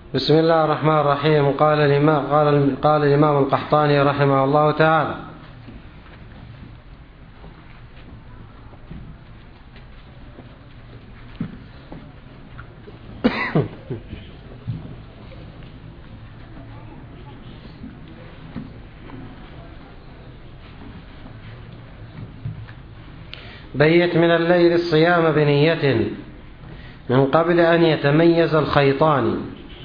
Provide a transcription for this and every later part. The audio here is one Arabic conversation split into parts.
بسم الله الرحمن الرحيم. قال الإمام القحطاني رحمه الله تعالى: بيت من الليل الصيام بنية من قبل أن يتميز الخيطان.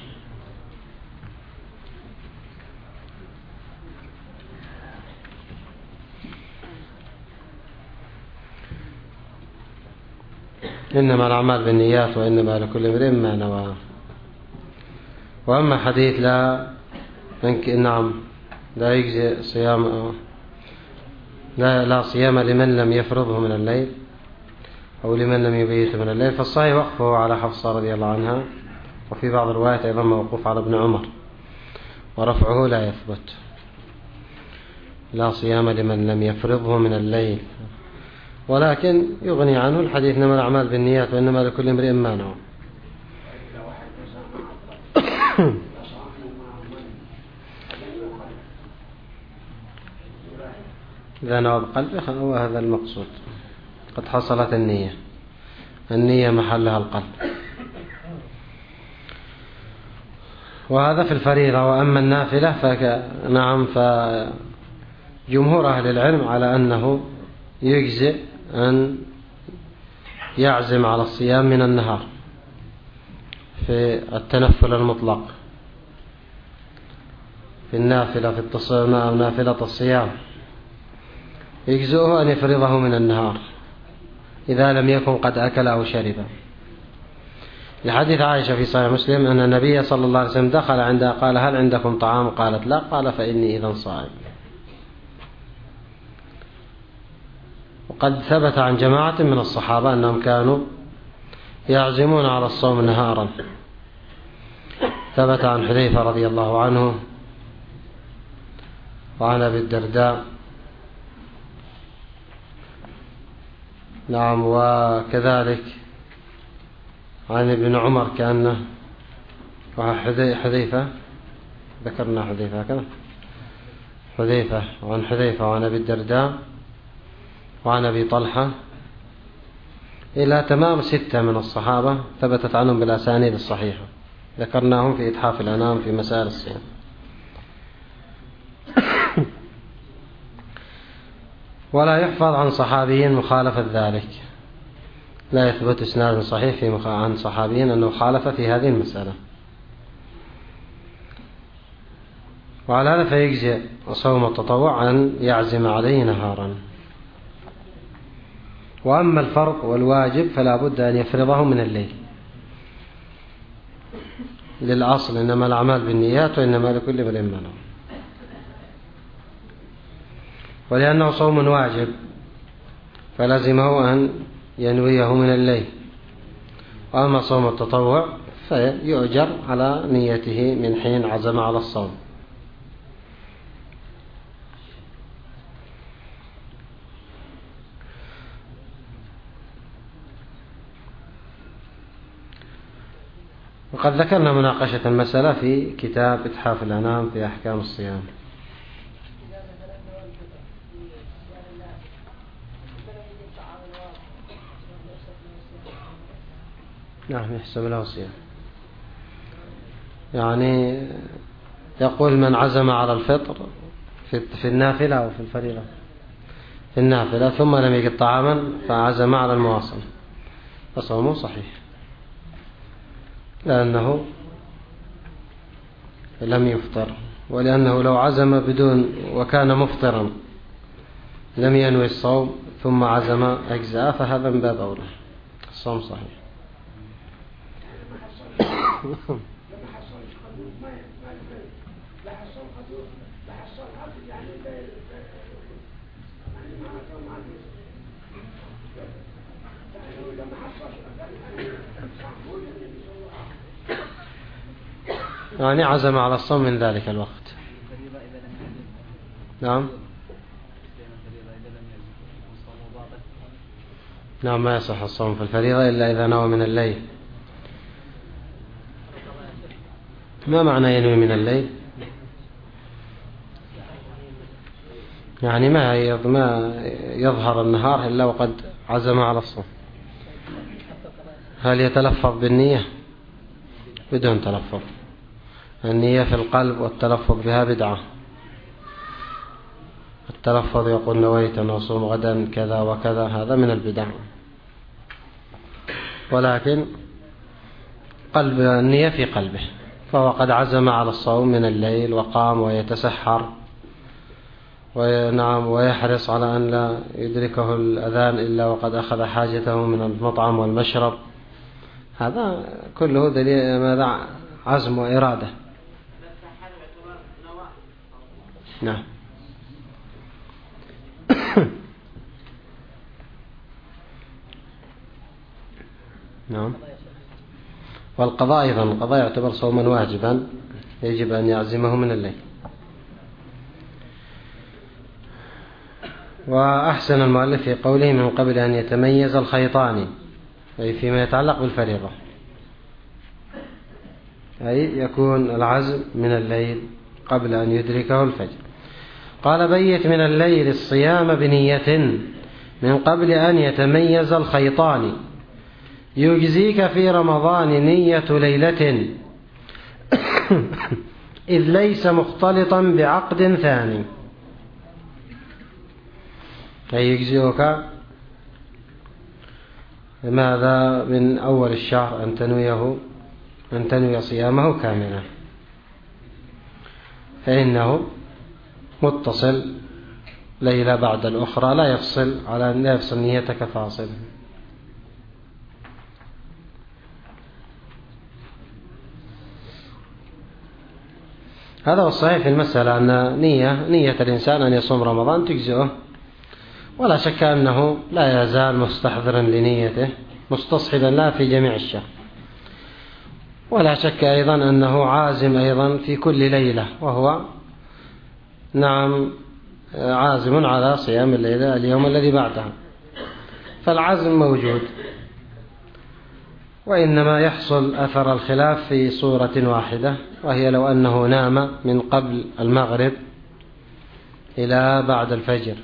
إنما الأعمال بالنيات وإنما لكل امرئ ما نوى. وأما حديث لا يجزي صيام لا صيام لمن لم يفرضه من الليل أو لمن لم يبيته من الليل، فالصحيح وقفه على حفصة رضي الله عنها، وفي بعض الروايات أيضا موقوف على ابن عمر، ورفعه لا يثبت. لا صيام لمن لم يفرضه من الليل، ولكن يغني عنه الحديث: إنما الأعمال بالنيات وإنما لكل امرئ ما نوى. إذا نوى بقلبه هو هذا المقصود، قد حصلت النية محلها القلب. وهذا في الفريضة. وأما النافلة فجمهور أهل العلم على أنه يجزئ أن يعزم على الصيام من النهار في التنفل المطلق، في النافلة في التصويم أو نافلة الصيام، يجزئه أن يفرضه من النهار إذا لم يكن قد أكل أو شرب، لحديث عائشة في صحيح مسلم أن النبي صلى الله عليه وسلم دخل عندها قال: هل عندكم طعام؟ قالت: لا. قال: فإني إذن صائم. وقد ثبت عن جماعة من الصحابة أنهم كانوا يعزمون على الصوم نهارا. ثبت عن حذيفة رضي الله عنه، وعن أبي الدرداء، وكذلك عن ابن عمر كأنه، وحذيفة ذكرنا حذيفة هكذا، وعن حذيفة وعن أبي الدرداء وعن أبي طلحة، إلى تمام 6 من الصحابة ثبتت عنهم بالأسانيد الصحيحة، ذكرناهم في إتحاف الأنام في مسائل الصيام. ولا يحفظ عن صحابي مخالفة ذلك، لا يثبت إسناد صحيح عن صحابي أنه خالف في هذه المسألة. وعلى هذا فيجزئ صوم التطوع أن يعزم عليه نهارا. وأما الفرض والواجب فلا بد أن يفرضه من الليل، للأصل: إنما الأعمال بالنيات وإنما لكل امرئ ما نوى. ولأنه صوم واجب فلزمه أن ينويه من الليل. وأما صوم التطوع فيؤجر على نيته من حين عزم على الصوم. وقد ذكرنا مناقشة المسألة في كتاب إتحاف الأنام في أحكام الصيام. نعم، يحسب له صيام. يعني يقول: من عزم على الفطر في النافلة أو في الفريضة، في النافلة ثم لم يجد طعاما فعزم على المواصل، فصومه صحيح، لأنه لم يفطر. ولأنه لو عزم بدون وكان مفطرا لم ينوي الصوم ثم عزم أجزاء، فهذا من باب أولى، الصوم صحيح. يعني عزم على الصوم من ذلك الوقت. نعم، ما يصح الصوم في الفريضة إلا إذا نوى من الليل. ما معنى ينوي من الليل؟ يعني ما يظهر النهار إلا وقد عزم على الصوم. هل يتلفظ بالنية؟ بدون تلفظ. النية في القلب والتلفظ بها بدعة. التلفظ يقول نويت أن أصوم غدا كذا وكذا، هذا من البدع. ولكن قلب النية في قلبه، فهو قد عزم على الصوم من الليل وقام ويتسحر ويحرص على أن لا يدركه الأذان إلا وقد أخذ حاجته من المطعم والمشرب. هذا كله دليل ماذا؟ عزم وإرادة. نعم. نعم. والقضاء أيضا، القضاء يعتبر صوما واجبا يجب أن يعزمه من الليل. وأحسن المؤلف في قوله من قبل أن يتميز الخيطان، أي فيما يتعلق بالفريضة، أي يكون العزم من الليل قبل أن يدركه الفجر. قال بيت من الليل الصيام بنية من قبل أن يتميز الخيطان، يجزيك في رمضان نية ليلة إذ ليس مختلطا بعقد ثاني. أي يجزيك ماذا؟ من أول الشهر أن تنوي صيامه كاملا، فإنه متصل ليلة بعد الأخرى، لا يفصل على أن لا يفصل نيتك فاصل. هذا هو الصحيح في المسألة، أن نية الإنسان أن يصوم رمضان تجزئه، ولا شك أنه لا يزال مستحضرا لنيته مستصحبا لا في جميع الشهر، ولا شك أيضا أنه عازم أيضا في كل ليلة، وهو نعم عازم على صيام الليلة اليوم الذي بعدها، فالعزم موجود. وإنما يحصل أثر الخلاف في صورة واحدة، وهي لو أنه نام من قبل المغرب إلى بعد الفجر،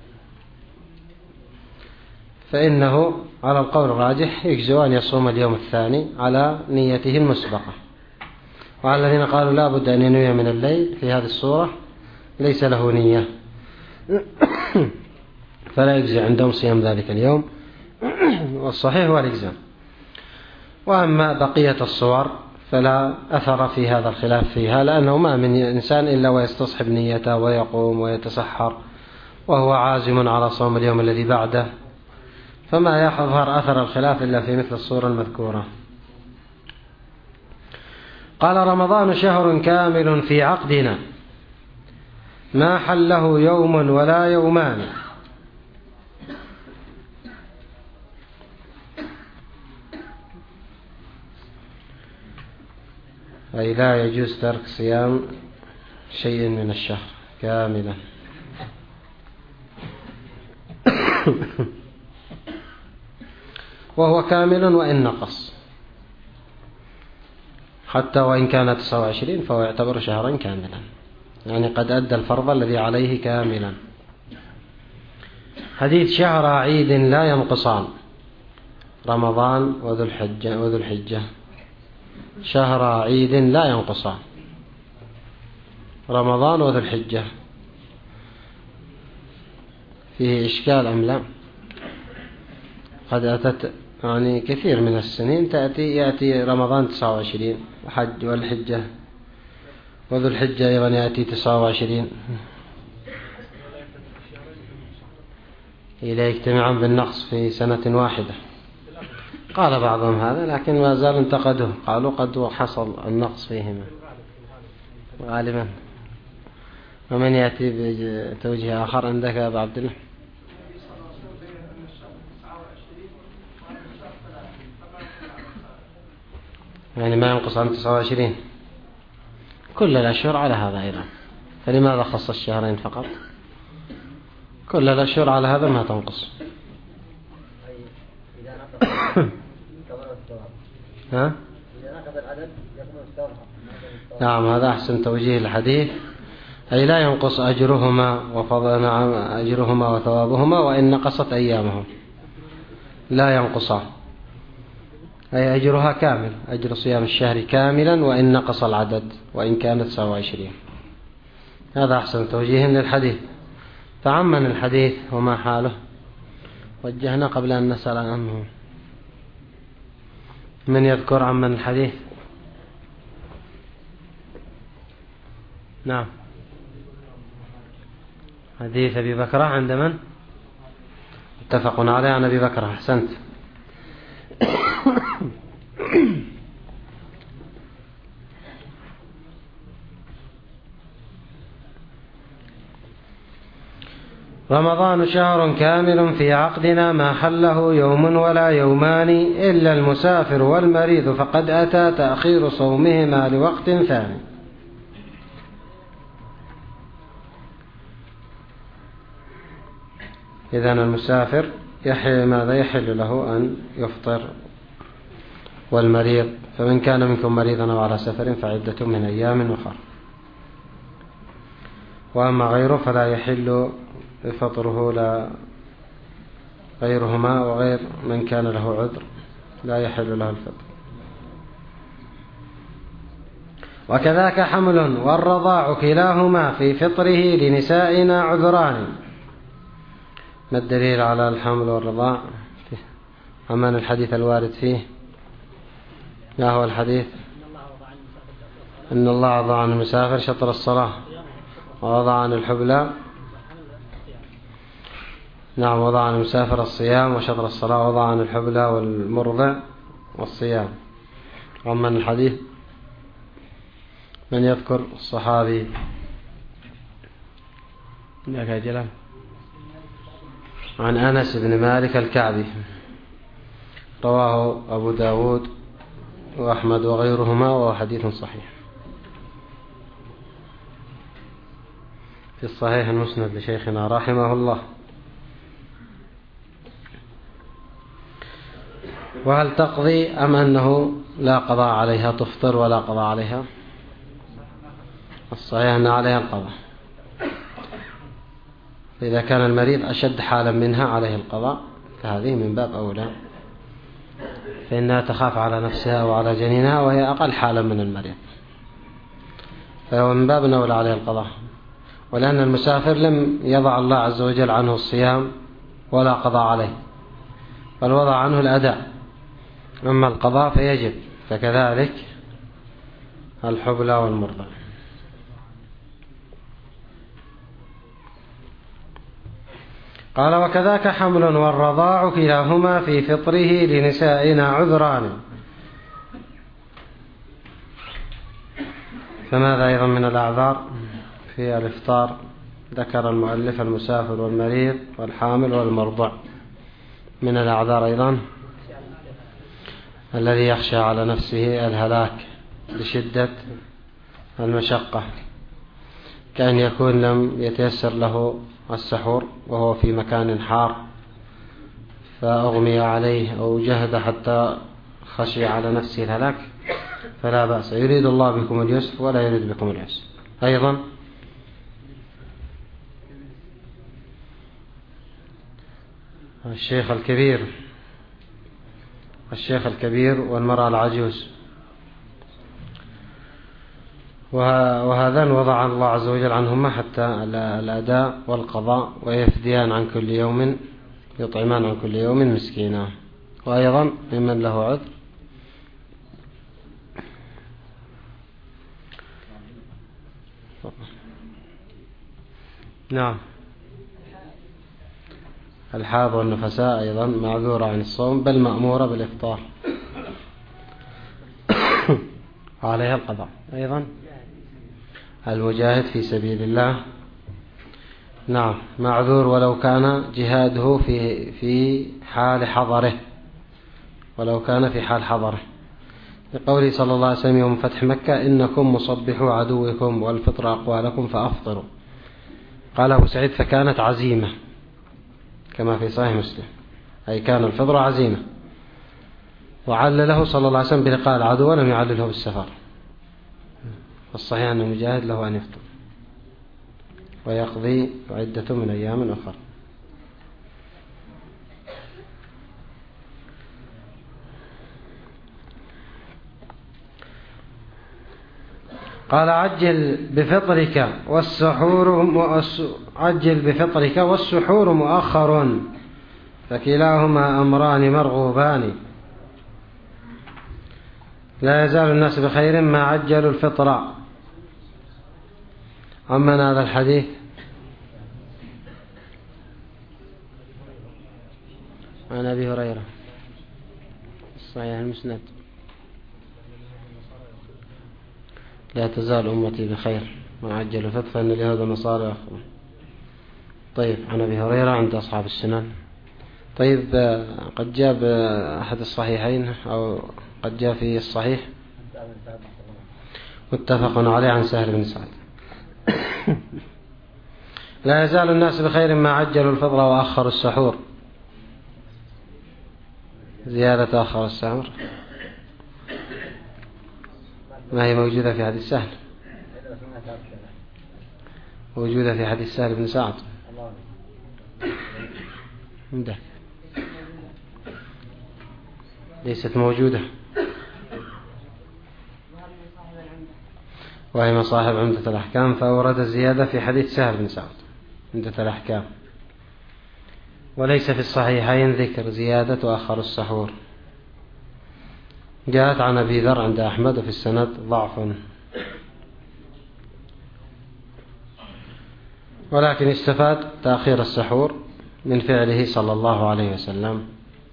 فإنه على القول الراجح يجزئ أن يصوم اليوم الثاني على نيته المسبقة. وعلى الذين قالوا لا بد أن ينوي من الليل في هذه الصورة ليس له نية فلا يجزئ عندهم صيام ذلك اليوم، والصحيح هو الإجزاء. وأما بقية الصور فلا أثر في هذا الخلاف فيها، لأنه ما من إنسان إلا ويستصحب نيته ويقوم ويتسحر وهو عازم على صوم اليوم الذي بعده، فما يظهر أثر الخلاف إلا في مثل الصورة المذكورة. قال رمضان شهر كامل في عقدنا ما حله يوم ولا يومان، أي لا يجوز ترك صيام شيء من الشهر كاملا. وهو كامل وإن نقص، حتى وإن كان 29 فهو يعتبر شهرا كاملا، يعني قد أدى الفرض الذي عليه كاملا. حديث شهر عيد لا ينقصان، رمضان وذو الحجة شهر عيد لا ينقصان، رمضان وذو الحجة. فيه إشكال أم لا؟ قد أتت يعني كثير من السنين يأتي رمضان 29 وحج والحجة، وذو الحجة أيضا يأتي 29 إلى يجتمعون بالنقص في سنة واحدة. قال بعضهم هذا، لكن ما زال انتقدوه، قالوا قد حصل النقص فيهما غالبا. ومن يأتي بتوجيه آخر عندك يا أبا عبد الله؟ يعني ما ينقص عن 29 كل الأشهر على هذا أيضا، فلماذا خص الشهرين فقط؟ كل الأشهر على هذا ما تنقص. ها؟ نعم هذا أحسن توجيه الحديث، أي لا ينقص أجرهما أجرهما وثوابهما وإن نقصت أيامهم، لا ينقصان، أي أجرها كامل، أجر صيام الشهر كاملا وإن نقص العدد وإن كانت 27. هذا أحسن توجيه للحديث. فعمن الحديث وما حاله وجهنا قبل أن نسأل عنه. من يذكر عمن الحديث؟ نعم حديث أبي بكر عند من؟ اتفق عليه عن أبي بكر. أحسنت. رمضان شهر كامل في عقدنا ما حله يوم ولا يومان إلا المسافر والمريض فقد أتى تأخير صومهما لوقت ثاني. إذن المسافر ماذا يحل له أن يفطر، والمريض فمن كان منكم مريضا أو على سفر فعدة من أيام أخرى. وأما غيره فلا يحل فطره، لا غيرهما وغير من كان له عذر لا يحل له الفطر. وكذاك حمل والرضاع كلاهما في فطره لنسائنا عذران. ما الدليل على الحمل والرضاع؟ أمان الحديث الوارد فيه؟ ما هو الحديث؟ إن الله وضع عن المسافر شطر الصلاة ووضع عن الحبلى، نعم وضع عن المسافر الصيام وشطر الصلاة، وضع عن الحبلى والمرضع والصيام. أمان الحديث من يذكر الصحابي؟ عندك يا جلال؟ عن أنس بن مالك الكعبي، رواه أبو داود وأحمد وغيرهما وهو حديث صحيح. في الصحيح المسند لشيخنا رحمه الله. وهل تقضي أم أنه لا قضاء عليها، تفطر ولا قضاء عليها؟ الصحيح أن عليها القضاء. فإذا كان المريض أشد حالا منها عليه القضاء، فهذه من باب أولى، فإنها تخاف على نفسها وعلى جنينها وهي أقل حالا من المريض، فهو من باب أولى عليه القضاء. ولأن المسافر لم يضع الله عز وجل عنه الصيام ولا قضاء عليه، بل وضع عنه الأداء، أما القضاء فيجب، فكذلك الحبلى والمرضع. قال وكذاك حمل والرضاع كلاهما في فطره لنسائنا عذران. فماذا أيضا من الأعذار في الإفطار؟ ذكر المؤلف المسافر والمريض والحامل والمرضع. من الأعذار أيضا الذي يخشى على نفسه الهلاك لشدة المشقة، كأن يكون لم يتيسر له السحور وهو في مكان حار فأغمي عليه أو جهد حتى خشي على نفسه الهلاك، فلا بأس، يريد الله بكم اليسر ولا يريد بكم العسر. أيضا الشيخ الكبير والمرأة العجوز، وهذان وضع الله عز وجل عنهما حتى الأداء والقضاء، ويفديان عن كل يوم، يطعمان عن كل يوم مسكينا. وأيضا ممن له عذر نعم الحاض والنفساء أيضا معذورة عن الصوم، بل مأمورة بالإفطار عليها القضاء. أيضا المجاهد في سبيل الله نعم معذور ولو كان جهاده في حال حضره، ولو كان في حال حضره، لقوله صلى الله عليه وسلم يوم فتح مكة إنكم مصبحوا عدوكم والفطر أقوالكم فأفطروا. قال أبو سعيد فكانت عزيمة كما في صحيح مسلم، أي كان الفطر عزيمة، وعلله صلى الله عليه وسلم بلقاء العدو ولم يعلله بالسفر. الصحيح أن مجاهد له أن يفطر ويقضي عدة من أيام أخرى. قال عجل بفطرك والسحور مؤخر فكلاهما أمران مرغوبان. لا يزال الناس بخير ما عجلوا الفطر. عمن هذا الحديث؟ عن أبي هريرة صحيح المسند. لا تزال أمتي بخير ما عجلوا الفطر فإن اليهود والنصارى يأخذون. طيب عن أبي هريرة عند أصحاب السنن. طيب قد جاء أحد الصحيحين أو قد جاء في الصحيح متفق عليه عن سهل بن سعد. لا يزال الناس بخير ما عجلوا الفطر وأخروا السحور. زيادة أخر السحور ما هي موجودة في حديث سهل؟ موجودة في حديث سهل بن سعد عندك ليست موجودة وهي مصاحب عمدة الأحكام فأورد الزيادة في حديث سهل بن سعد عمدة الأحكام وليس في الصحيحين ذكر زيادة وأخر السحور. جاءت عن أبي ذر عند أحمد في السند ضعف ولكن استفاد تأخير السحور من فعله صلى الله عليه وسلم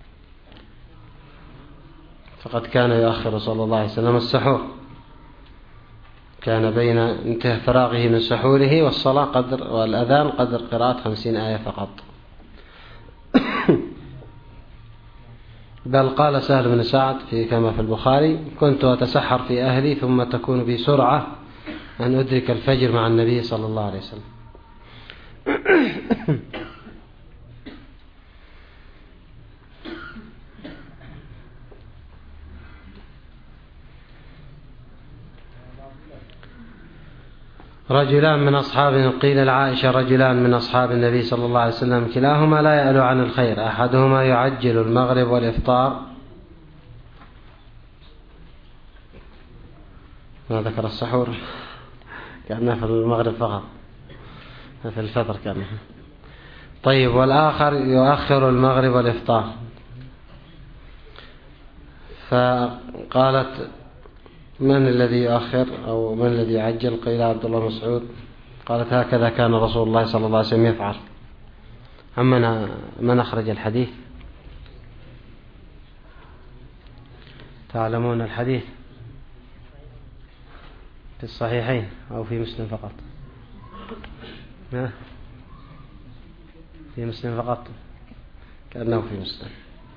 فقد كان يؤخر صلى الله عليه وسلم السحور كان بين انتهاء فراغه من سحوره والصلاة قدر والأذان قدر قراءة 50 آية فقط. بل قال سهل بن سعد كما في البخاري كنت أتسحر في أهلي ثم تكون بي سرعة أن أدرك الفجر مع النبي صلى الله عليه وسلم. رجلان من أصحاب قيل لعائشة رجلان من أصحاب النبي صلى الله عليه وسلم كلاهما لا يألو عن الخير أحدهما يعجل المغرب والإفطار. ما ذكر السحور كأنه في المغرب فقط في الفطر كأنه. طيب والآخر يؤخر المغرب والإفطار. فقالت من الذي يؤخر أو من الذي يعجل؟ قيل عبد الله مسعود. قالت هكذا كان رسول الله صلى الله عليه وسلم يفعل. أما من أخرج الحديث؟ تعلمون الحديث في الصحيحين أو في مسلم فقط؟ في مسلم فقط كأنه في مسلم.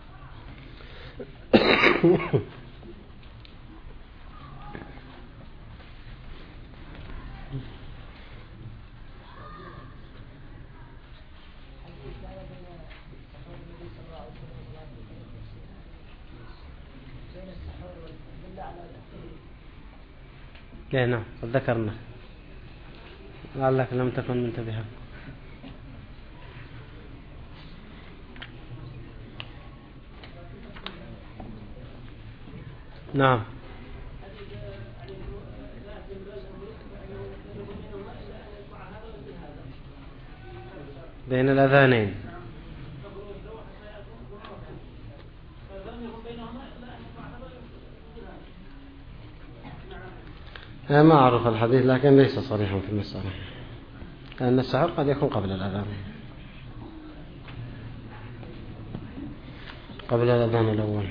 نعم قد ذكرنا لعلك لم تكن منتبها. نعم بين الأذانين ما أعرف الحديث لكن ليس صريحا في المسألة لأن السحور قد يكون قبل الأذان الأول.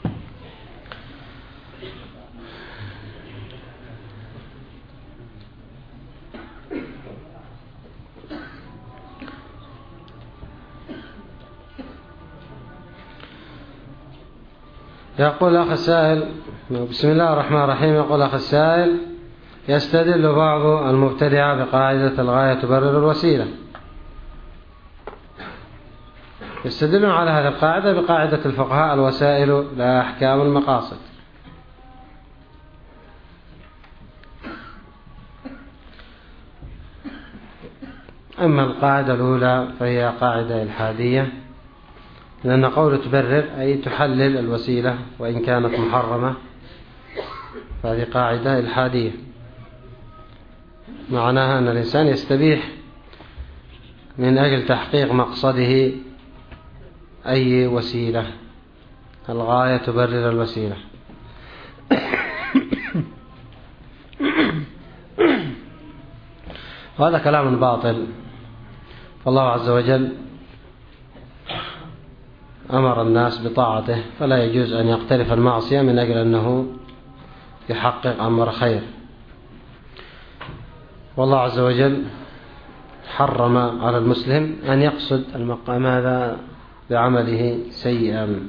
يقول أخ السائل بسم الله الرحمن الرحيم. يقول أخ السائل يستدل بعض المبتدعة بقاعدة الغاية تبرر الوسيلة. يستدلون على هذه القاعدة بقاعدة الفقهاء الوسائل لا أحكام المقاصد. أما القاعدة الأولى فهي قاعدة إلحادية، لأن قول تبرر أي تحلل الوسيلة وإن كانت محرمة، فهذه قاعدة إلحادية معناها أن الإنسان يستبيح من أجل تحقيق مقصده أي وسيلة، الغاية تبرر الوسيلة. وهذا كلام باطل، فالله عز وجل أمر الناس بطاعته، فلا يجوز أن يقترف المعصية من أجل أنه يحقق أمر خير. والله عز وجل حرم على المسلم أن يقصد المقام هذا بعمله سيئا.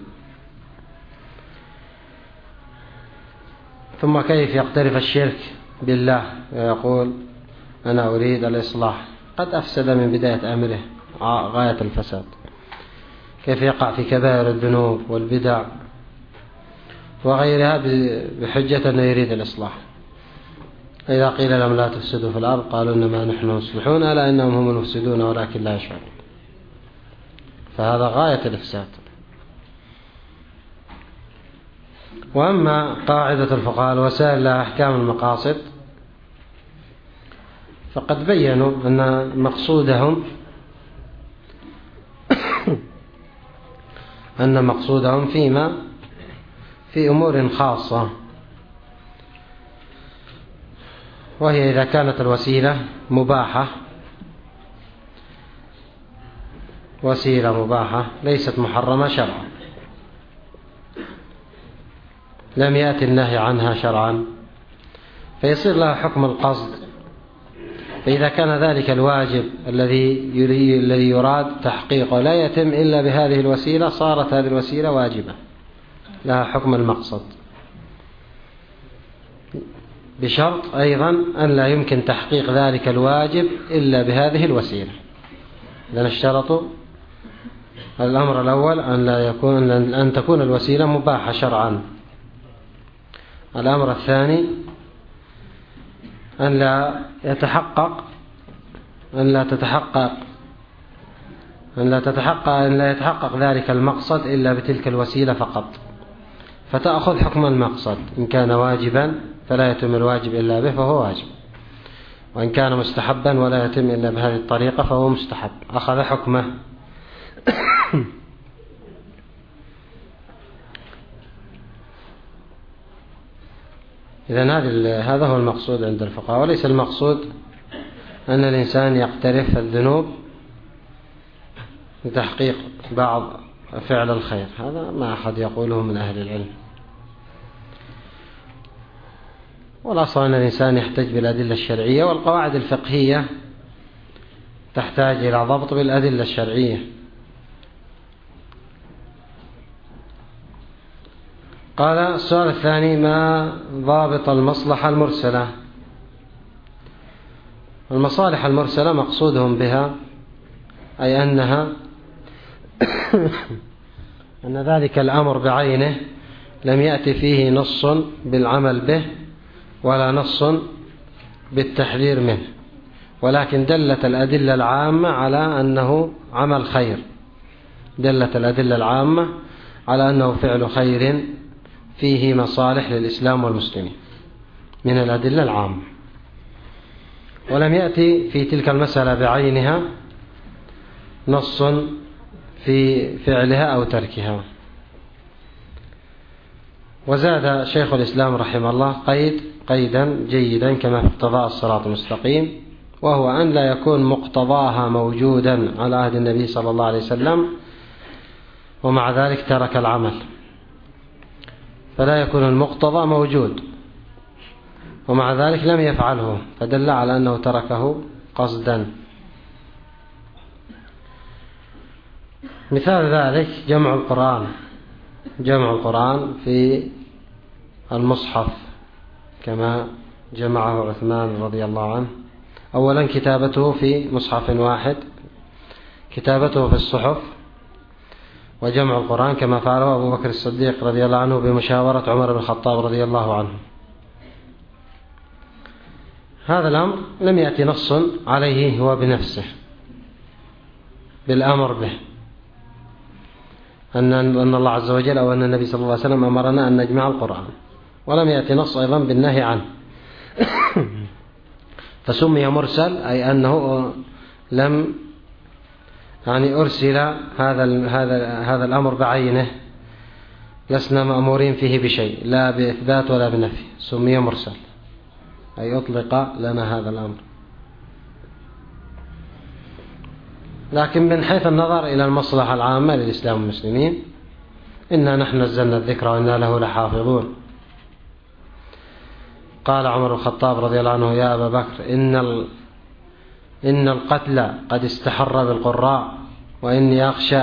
ثم كيف يقترف الشرك بالله ويقول أنا أريد الإصلاح؟ قد أفسد من بداية أمره غاية الفساد. كيف يقع في كبائر الذنوب والبدع وغيرها بحجة أنه يريد الإصلاح؟ إذا قيل لهم لا تفسدوا في الأرض قالوا إنما نحن مصلحون ألا إنهم هم المفسدون ولكن لا يشعرون. فهذا غاية الإفساد. وأما قاعدة الفقهاء الوسائل لها أحكام المقاصد، فقد بيّنوا أن مقصودهم في أمور خاصة، وهي إذا كانت الوسيلة مباحة، وسيلة مباحة ليست محرمة شرعا، لم يأتي النهي عنها شرعا، فيصير لها حكم القصد. فإذا كان ذلك الواجب الذي يراد تحقيقه لا يتم إلا بهذه الوسيلة، صارت هذه الوسيلة واجبة لها حكم المقصد، بشرط أيضا أن لا يمكن تحقيق ذلك الواجب إلا بهذه الوسيلة. لأن اشترطوا الأمر الأول أن تكون الوسيلة مباحة شرعا. الأمر الثاني أن لا يتحقق ذلك المقصد إلا بتلك الوسيلة فقط، فتأخذ حكم المقصد. إن كان واجبا فلا يتم الواجب إلا به فهو واجب، وإن كان مستحبا ولا يتم إلا بهذه الطريقة فهو مستحب، أخذ حكمه. إذن هذا هو المقصود عند الفقهاء، وليس المقصود أن الإنسان يقترف الذنوب لتحقيق بعض فعل الخير، هذا ما أحد يقوله من أهل العلم. والأصل أن الإنسان يحتاج بالأدلة الشرعية، والقواعد الفقهية تحتاج إلى ضبط بالأدلة الشرعية. قال السؤال الثاني: ما ضابط المصلحة المرسلة؟ المصالح المرسلة مقصودهم بها أي أن ذلك الأمر بعينه لم يأتي فيه نص بالعمل به ولا نص بالتحذير منه، ولكن دلت الأدلة العامة على أنه عمل خير، دلت الأدلة العامة على أنه فعل خير فيه مصالح للإسلام والمسلمين من الأدلة العامة، ولم يأتي في تلك المسألة بعينها نص في فعلها أو تركها. وزاد شيخ الإسلام رحمه الله قيدا جيدا كما في اقتضاء الصراط المستقيم، وهو أن لا يكون مقتضاها موجودا على عهد النبي صلى الله عليه وسلم ومع ذلك ترك العمل، فلا يكون المقتضى موجود ومع ذلك لم يفعله، فدل على أنه تركه قصدا. مثال ذلك جمع القرآن في المصحف كما جمعه عثمان رضي الله عنه. أولا كتابته في مصحف واحد، كتابته في الصحف، وجمع القرآن كما فعله أبو بكر الصديق رضي الله عنه بمشاورة عمر بن الخطاب رضي الله عنه. هذا الأمر لم يأتي نص عليه هو بنفسه، بالأمر به، أن الله عز وجل أو أن النبي صلى الله عليه وسلم أمرنا أن نجمع القرآن، ولم يأتي نص أيضا بالنهي عنه. فسمي مرسل أي أنه لم أرسل هذا الأمر بعينه، لسنا مأمورين فيه بشيء لا بإثبات ولا بنفي، سمي مرسل أي أطلق لنا هذا الأمر. لكن من حيث النظر إلى المصلحة العامة للإسلام والمسلمين، إنا نحن نزلنا الذكر وإنا له لحافظون. قال عمر الخطاب رضي الله عنه: يا أبا بكر، إن القتل قد استحر بالقراء، وإني أخشى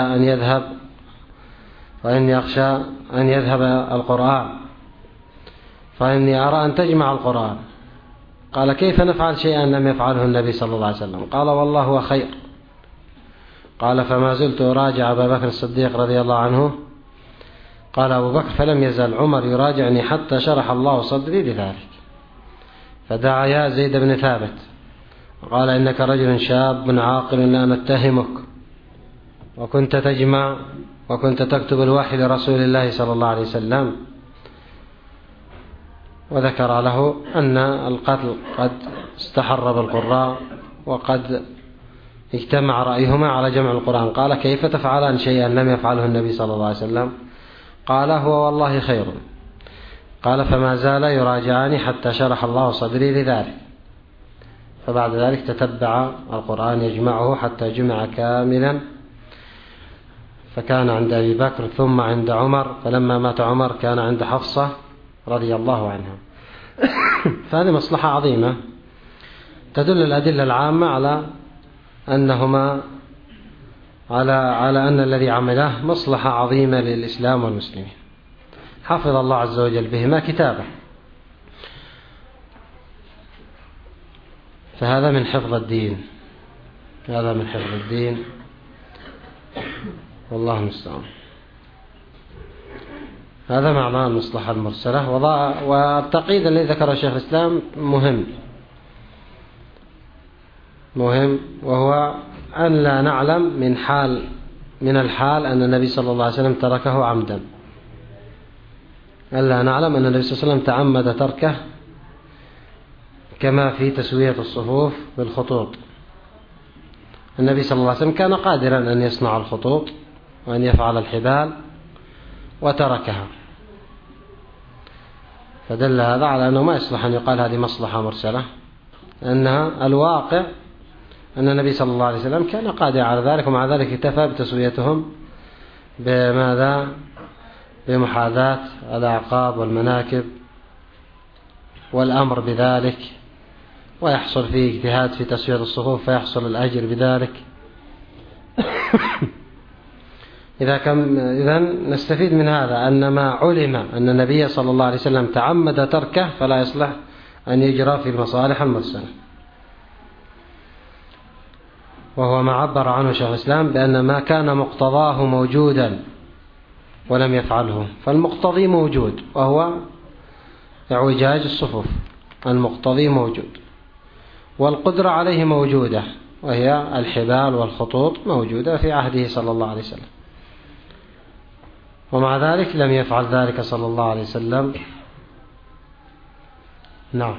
أن يذهب القرآن، فإني أرى أن تجمع القرآن. قال: كيف نفعل شيئا لم يفعله النبي صلى الله عليه وسلم؟ قال: والله هو خير. قال: فما زلت أراجع أبا بكر الصديق رضي الله عنه. قال أبو بكر: فلم يزل عمر يراجعني حتى شرح الله صدري لذلك. فدعا يا زيد بن ثابت وقال: إنك رجل شاب عاقل لا نتهمك، وكنت تجمع وكنت تكتب الوحي لرسول الله صلى الله عليه وسلم. وذكر له أن القتل قد استحر بالقراء، وقد اجتمع رأيهما على جمع القرآن. قال: كيف تفعلان شيئا لم يفعله النبي صلى الله عليه وسلم؟ قال: هو والله خير. قال: فما زال يراجعني حتى شرح الله صدري لذلك. فبعد ذلك تتبع القرآن يجمعه حتى جمع كاملا، فكان عند أبي بكر ثم عند عمر، فلما مات عمر كان عند حفصة رضي الله عنها. فهذه مصلحة عظيمة تدل الأدلة العامة على أنهما على أن الذي عمله مصلحة عظيمة للإسلام والمسلمين، حفظ الله عز وجل بهما كتابه. فهذا من حفظ الدين، هذا من حفظ الدين، والله المستعان. هذا معنى المصلحة المرسلة. والتقييد الذي ذكره شيخ الإسلام مهم، وهو أن لا نعلم من الحال أن النبي صلى الله عليه وسلم تركه عمدا، ألا نعلم أن النبي صلى الله عليه وسلم تعمد تركه، كما في تسوية الصفوف بالخطوط. النبي صلى الله عليه وسلم كان قادرا أن يصنع الخطوط وأن يفعل الحبال وتركها، فدل هذا على أنه ما يصلح أن يقال هذه مصلحة مرسلة، أنها الواقع أن النبي صلى الله عليه وسلم كان قادرا على ذلك، ومع ذلك اكتفى بتسويتهم بماذا؟ بمحاذاة الأعقاب والمناكب والأمر بذلك، ويحصل فيه اجتهاد في تسوية الصفوف فيحصل الأجر بذلك. إذا نستفيد من هذا أن ما علم أن النبي صلى الله عليه وسلم تعمد تركه فلا يصلح أن يجرى في المصالح المرسلة، وهو ما عبر عنه شيخ الإسلام بأن ما كان مقتضاه موجودا ولم يفعله، فالمقتضي موجود وهو اعوجاج الصفوف، المقتضي موجود، والقدرة عليه موجودة وهي الحبال والخطوط موجودة في عهده صلى الله عليه وسلم، ومع ذلك لم يفعل ذلك صلى الله عليه وسلم. نعم.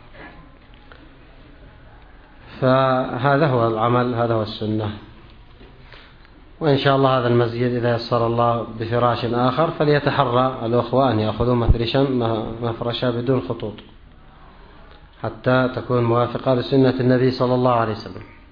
فهذا هو العمل، هذا هو السنة. وإن شاء الله هذا المسجد إذا يسر الله بفراش آخر فليتحرى الأخوة أن يأخذوا مفرشا بدون خطوط حتى تكون موافقة لسنة النبي صلى الله عليه وسلم.